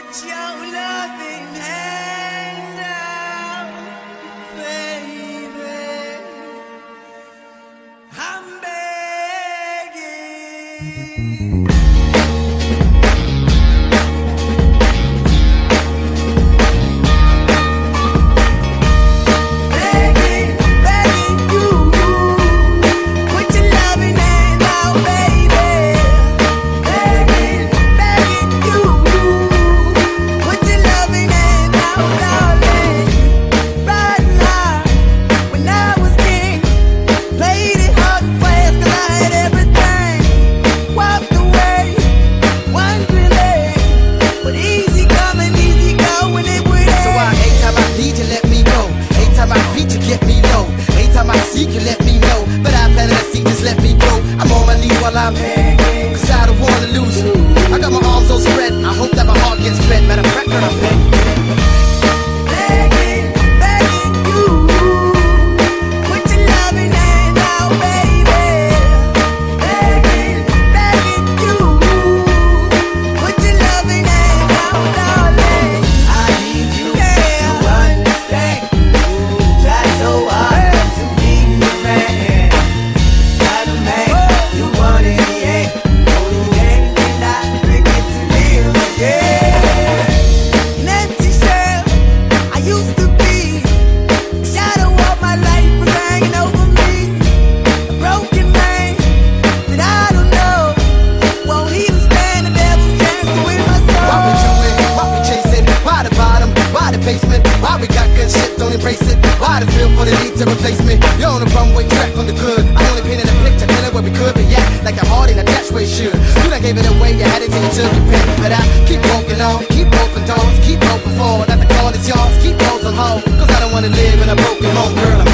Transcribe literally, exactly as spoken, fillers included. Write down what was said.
Put your loving hand out, baby. I'm begging. You let me know, but I planted a seed, just let me go. I'm on my knees while I'm begging, cause I don't wanna lose you. I got my arms all spread, I hope that my heart gets fed. Matter of fact, girl, I'm begging. Begging, begging you. Put your loving hand out, baby. Begging, begging you. Put your loving hand out, darling. I need you yeah. to understand. Try so hard. Why we got good shit, don't embrace it. Why the feel for the need to replace me? You're on the runway track from the good. I only painted a picture, telling where we could be at. Like a heart in a dash where it should. You done gave it away, you had it till you took your pen. But I keep walking on, keep open doors, keep open forward. That the call is yours, keep those on hold. Cause I don't wanna live in a broken home, girl. I'm